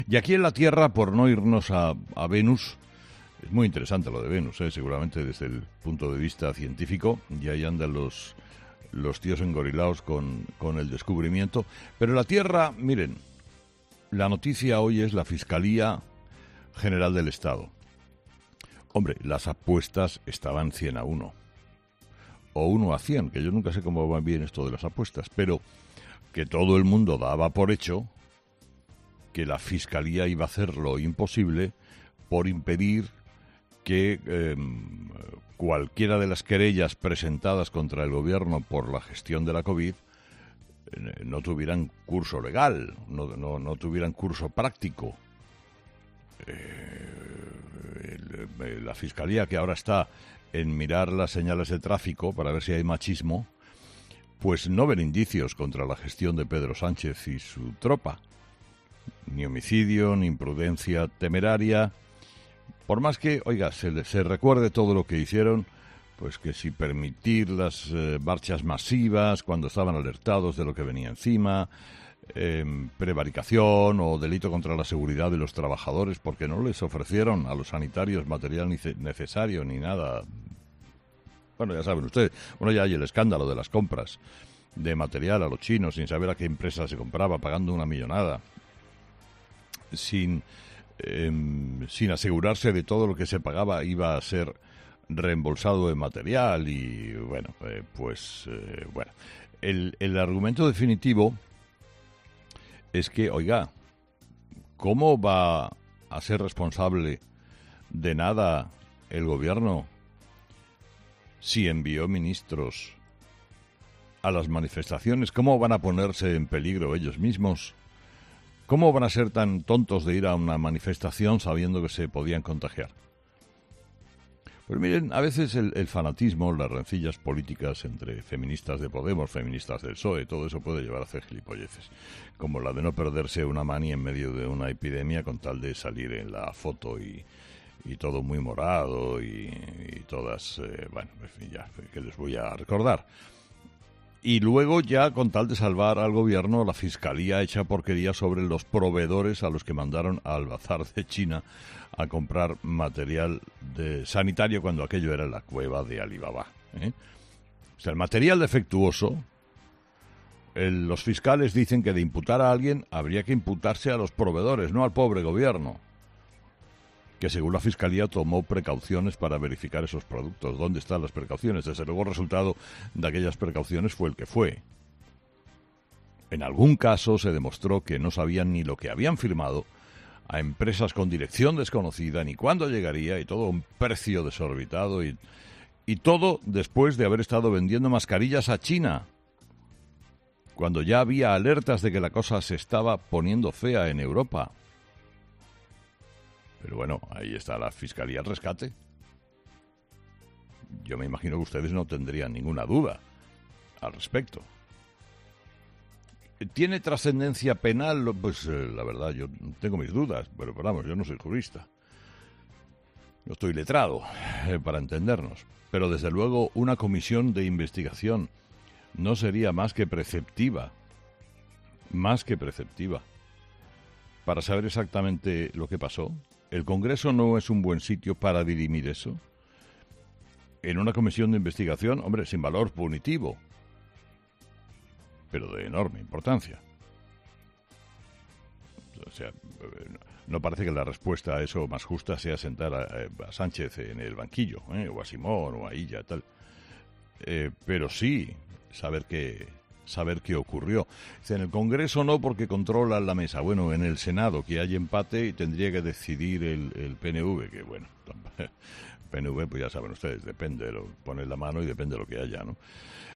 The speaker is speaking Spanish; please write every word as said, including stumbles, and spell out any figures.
Y aquí en la Tierra, por no irnos a, a Venus, es muy interesante lo de Venus, ¿eh? Seguramente desde el punto de vista científico, y ahí andan los, los tíos engorilados con, con el descubrimiento. Pero la Tierra, miren, la noticia hoy es la Fiscalía General del Estado. Hombre, las apuestas estaban cien a uno. O uno a cien, que yo nunca sé cómo va bien esto de las apuestas, pero que todo el mundo daba por hecho que la Fiscalía iba a hacer lo imposible por impedir que eh, cualquiera de las querellas presentadas contra el gobierno por la gestión de la COVID eh, no tuvieran curso legal, no, no, no tuvieran curso práctico. Eh, el, la Fiscalía, que ahora está en mirar las señales de tráfico para ver si hay machismo, pues no ven indicios contra la gestión de Pedro Sánchez y su tropa. Ni homicidio, ni imprudencia temeraria. Por más que, oiga, se, se recuerde todo lo que hicieron, pues que si permitir las eh, marchas masivas cuando estaban alertados de lo que venía encima, eh, prevaricación o delito contra la seguridad de los trabajadores porque no les ofrecieron a los sanitarios material necesario ni nada. Bueno, ya saben ustedes, bueno, ya hay el escándalo de las compras de material a los chinos sin saber a qué empresa se compraba, pagando una millonada, sin, eh, sin asegurarse de todo lo que se pagaba iba a ser reembolsado de material y, bueno, eh, pues, eh, bueno, el, el argumento definitivo es que, oiga, ¿cómo va a ser responsable de nada el gobierno si envió ministros a las manifestaciones? ¿Cómo van a ponerse en peligro ellos mismos? ¿Cómo van a ser tan tontos de ir a una manifestación sabiendo que se podían contagiar? Pues miren, a veces el, el fanatismo, las rencillas políticas entre feministas de Podemos, feministas del P S O E, todo eso puede llevar a hacer gilipolleces, como la de no perderse una mani en medio de una epidemia con tal de salir en la foto y, y todo muy morado y, y todas, eh, bueno, en fin, ya, que les voy a recordar. Y luego ya, con tal de salvar al gobierno, la Fiscalía echa porquería sobre los proveedores a los que mandaron al bazar de China a comprar material de sanitario cuando aquello era la cueva de Alibaba, ¿eh? O sea, el material defectuoso, el, los fiscales dicen que de imputar a alguien habría que imputarse a los proveedores, no al pobre gobierno, que según la Fiscalía tomó precauciones para verificar esos productos. ¿Dónde están las precauciones? Desde luego el resultado de aquellas precauciones fue el que fue. En algún caso se demostró que no sabían ni lo que habían firmado a empresas con dirección desconocida, ni cuándo llegaría, y todo a un precio desorbitado, y, y todo después de haber estado vendiendo mascarillas a China, cuando ya había alertas de que la cosa se estaba poniendo fea en Europa. Pero bueno, ahí está la Fiscalía al rescate. Yo me imagino que ustedes no tendrían ninguna duda al respecto. ¿Tiene trascendencia penal? Pues eh, la verdad, yo tengo mis dudas, pero, pero vamos, yo no soy jurista. No estoy letrado, eh, para entendernos. Pero desde luego una comisión de investigación no sería más que preceptiva, más que preceptiva, para saber exactamente lo que pasó. ¿El Congreso no es un buen sitio para dirimir eso? En una comisión de investigación, hombre, sin valor punitivo, pero de enorme importancia. O sea, no parece que la respuesta a eso más justa sea sentar a, a Sánchez en el banquillo, ¿eh? O a Simón, o a Illa, tal. Eh, pero sí saber qué, saber qué ocurrió. En el Congreso no, porque controla la mesa. Bueno, en el Senado, que hay empate y tendría que decidir el, el P N V, que bueno, P N V, pues ya saben ustedes, depende, lo, pone la mano y depende de lo que haya, ¿no?